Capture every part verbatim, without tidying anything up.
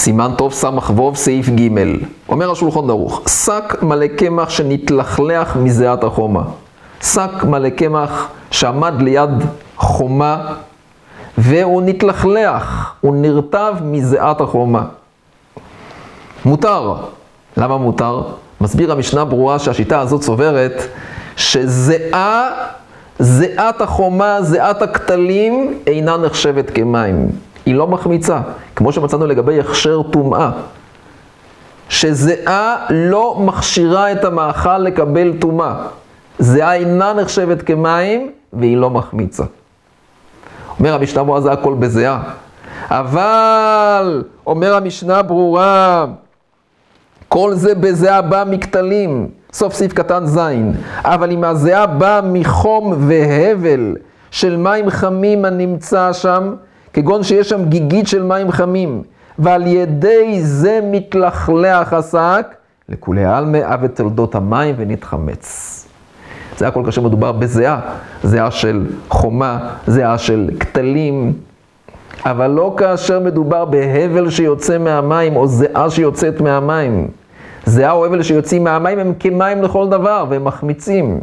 סימן טוב סמך ווב סעיף ג' אומר השולחן ערוך, שק מלא קמח שנתלכלח מזיעת החומה. שק מלא קמח שעמד ליד חומה והוא נתלכלח, הוא נרטב מזיעת החומה. מותר. למה מותר? מסביר המשנה ברורה שהשיטה הזאת סוברת שזיעה, זיעת החומה, זיעת הכתלים אינה נחשבת כמים. היא לא מחמיצה, כמו שמצאנו לגבי הכשר טומאה. שזיעה לא מכשירה את המאכל לקבל טומאה. זיעה אינה נחשבת כמים והיא לא מחמיצה. אומר המשנה ברורה זה הכל בזיעה. אבל, אומר המשנה ברורה, כל זה בזיעה בא מכתלים, סוף סעיף קטן זין. אבל אם הזיעה בא מחום והבל של מים חמים הנמצא שם, כגון שיש שם גיגית של מים חמים, ועל ידי זה מתלכלח השק, לכולי עלמא אב את תולדות המים ונתחמץ. זה הכל כאשר מדובר בזיעה, זיעה של חומה, זיעה של כתלים, אבל לא כאשר מדובר בהבל שיוצא מהמים או זיעה שיוצאת מהמים. זיעה או הבל שיוצאים מהמים הם כמים לכל דבר והם מחמיצים.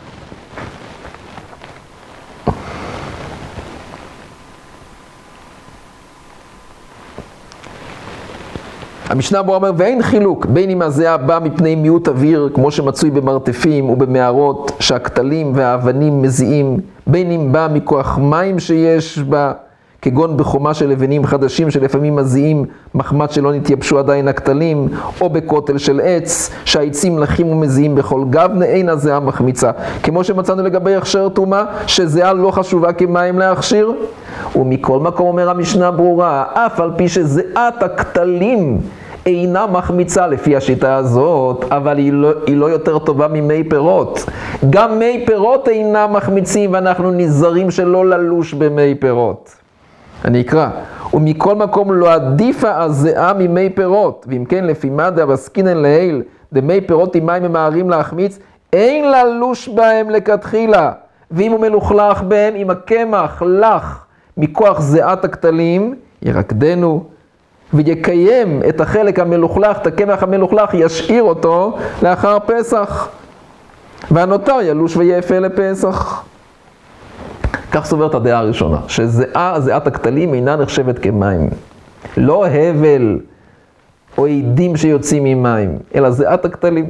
המשנה ברורה אומר, ואין חילוק בין אם הזיעה בא מפני מיעוט אוויר, כמו שמצוי במרתפים ובמערות שהכתלים והאבנים מזיעים, בין אם בא מכוח מים שיש בה, כגון בחומה של לבנים חדשים שלפעמים מזיעים מחמת שלא נתייבשו עדיין הכתלים, או בכותל של עץ שהעצים לחים ומזיעים בכל גבנה, אין הזיעה מחמיצה. כמו שמצאנו לגבי הכשר טומאה, שזיעה לא חשובה כמים להכשיר. ומכל מקום אומר המשנה ברורה, אף על פי שזיעת הכתלים אינה מחמיצה לפי השיטה הזאת, אבל היא לא, היא לא יותר טובה ממי פירות. גם מי פירות אינה מחמיצים, ואנחנו נזהרים שלא ללוש במי פירות. אני אקרא, ומכל מקום לא עדיפה הזיעה ממי פירות, ואם כן לפי מה דאבסקינן לעיל, דמי פירות עם מים ממהרים להחמיץ, אין ללוש בהם לכתחילה, ואם הוא מלוכלך בהם, אם הקמח לח מכוח זיעת הכתלים, ירקדנו, ויקיים את החלק המלוכלך, את הקמח המלוכלך, ישאיר אותו לאחר פסח, והנותר ילוש ויפה לפסח. כך סוברת הדעה הראשונה, שזיעה, זיעת הכתלים אינה נחשבת כמים. לא הבל או עדים שיוצאים ממים, אלא זיעת הכתלים.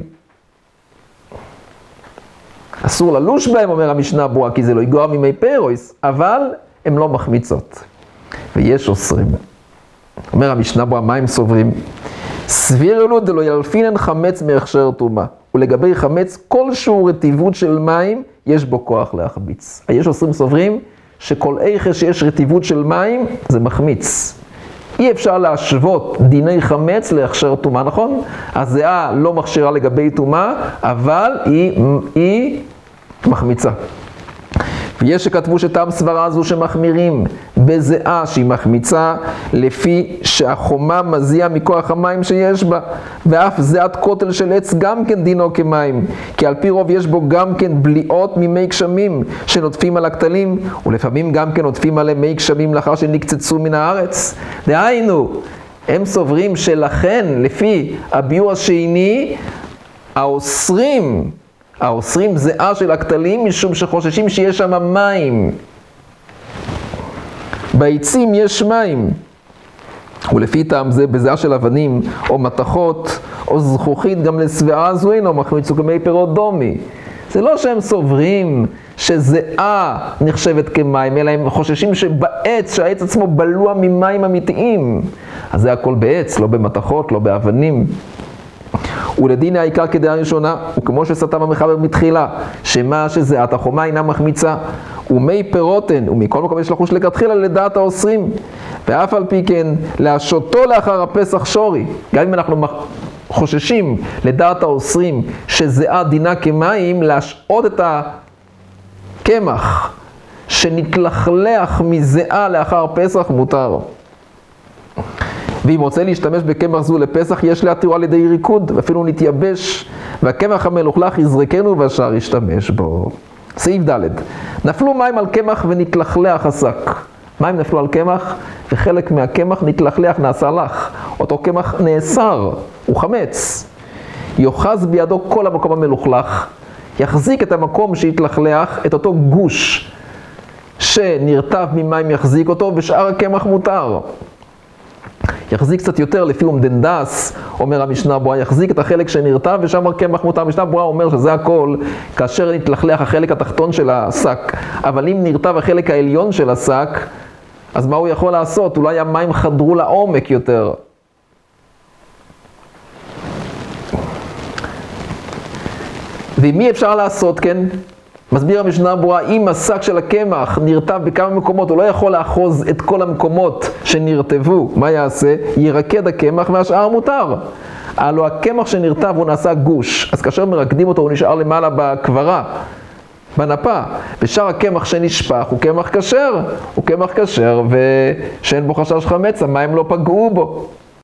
אסור ללוש בהם, אומר המשנה ברורה, כי זה לא יגוע ממי פירויס, אבל הם לא מחמיצות. ויש אוסרים. אומר המשנה ברורה, מה הם סוברים? סבירנו דלא ילפינן חמץ מהכשר טומאה. ולגבי חמץ, כלשהו רטיבות של מים, יש בו כוח להחמיץ. יש אוסרים סוברים שכל איכה שיש רטיבות של מים, זה מחמיץ. אי אפשר להשוות דיני חמץ להכשר טומאה, נכון? הזיעה לא מכשירה לגבי טומאה, אבל היא, היא מחמיצה. ויש שכתבו שטעם סברה הזו שמחמירים בזיעה שהיא מחמיצה, לפי שהחומה מזיעה מכוח המים שיש בה, ואף זיעת כותל של עץ גם כן דינו כמים, כי על פי רוב יש בו גם כן בליעות ממי גשמים שנוטפים על הכתלים, ולפעמים גם כן נוטפים עליהם מי גשמים לאחר שנקצצו מן הארץ. דהיינו, הם סוברים שלכן לפי הביאור השני, האוסרים האוסרים זיעה של הכתלים משום שחוששים שיש שם מים. בעצים יש מים. ולפי טעם זה בזיעה של אבנים או מתכות או זכוכית גם לסביעה זו אינו מחמיצו כמי פירות דומי. זה לא שהם סוברים שזיעה נחשבת כמים, אלא הם חוששים שבעץ, שהעץ עצמו בלוע ממים אמיתיים. אז זה הכל בעץ, לא במתכות, לא באבנים. ולדין העיקר כדעה ראשונה, וכמו שסתם המחבר מתחילה, שמה שזיעת החומה אינה מחמיצה, ומי פירותן, ומכל מקום יש לחוש לכתחילה לדעת האוסרים, ואף על פי כן להשותו לאחר הפסח שורי, גם אם אנחנו חוששים לדעת האוסרים שזיעה דינה כמים, להשעות את הקמח שנתלכלח מזיעה לאחר פסח מותר. ואם רוצה להשתמש בקמח זו לפסח, יש להתירו על ידי ריקוד, ואפילו נתייבש, והקמח המלוכלך יזרקנו והשאר ישתמש בו. סעיף ד' נפלו מים על קמח ונתלכלח השק. מים נפלו על קמח, וחלק מהקמח נתלכלך, נעשה לך. אותו קמח נאסר, הוא חמץ. יוחז בידו כל המקום המלוכלך, יחזיק את המקום שהתלכלך, את אותו גוש שנרטב ממים יחזיק אותו, ושאר הקמח מותר. יחזיק קצת יותר לפי אומדנדס, אומר המשנה ברורה, יחזיק את החלק שנרטב ושם הקמח מותר. המשנה ברורה אומר שזה הכל כאשר נתלכלך החלק התחתון של השק. אבל אם נרטב החלק העליון של השק, אז מה הוא יכול לעשות? אולי המים חדרו לעומק יותר. ועם מי אפשר לעשות כן? מסביר המשנה ברורה, אם השק של הקמח נרטב בכמה מקומות, הוא לא יכול לאחוז את כל המקומות שנרטבו. מה יעשה? ירקד הקמח והשאר מותר. הלוא הקמח שנרטב הוא נעשה גוש, אז כאשר מרקדים אותו הוא נשאר למעלה בקברה, בנפה. ושאר הקמח שנשפך הוא קמח כשר, הוא קמח כשר ושאין בו חשש חמץ, המים לא פגעו בו.